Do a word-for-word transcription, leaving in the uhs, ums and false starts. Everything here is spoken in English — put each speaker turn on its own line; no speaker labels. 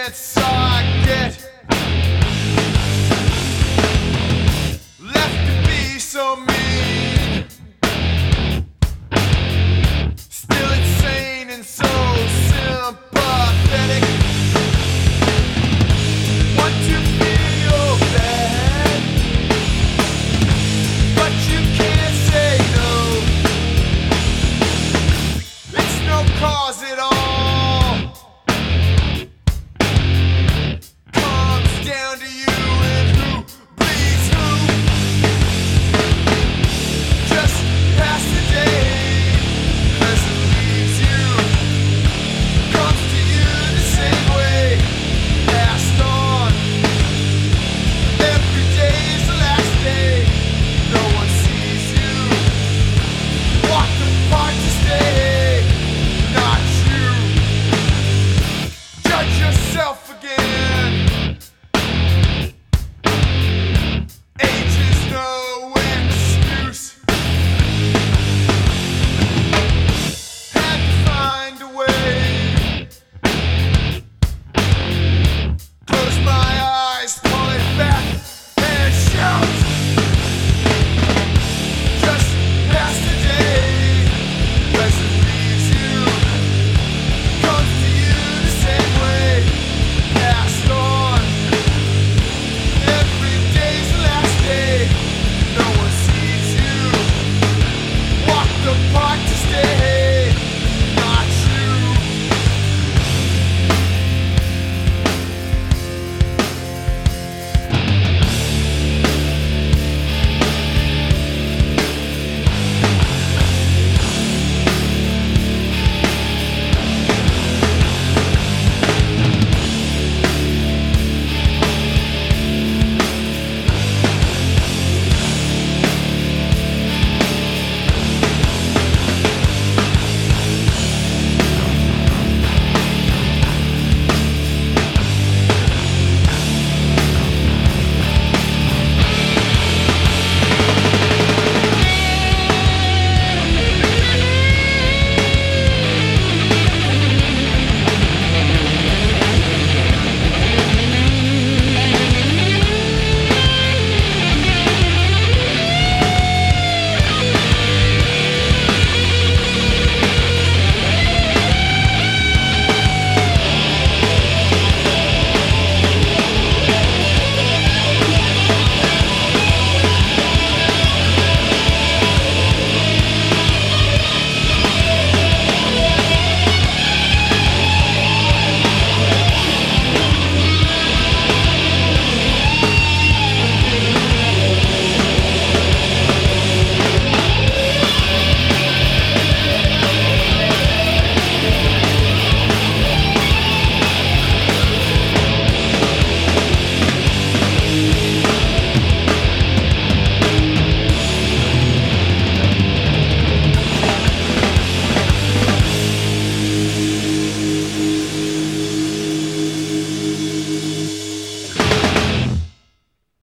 chance I get left to be so mean, still insane and so sympathetic. Want to feel bad, but you can't say no. It's no cause at all. Down to you and who bleeds who. Just pass the day as it leaves you. Comes to you the same way. Passed on. Every day's the last day. No one sees you. Walked apart to stay. Not you. Judge yourself again.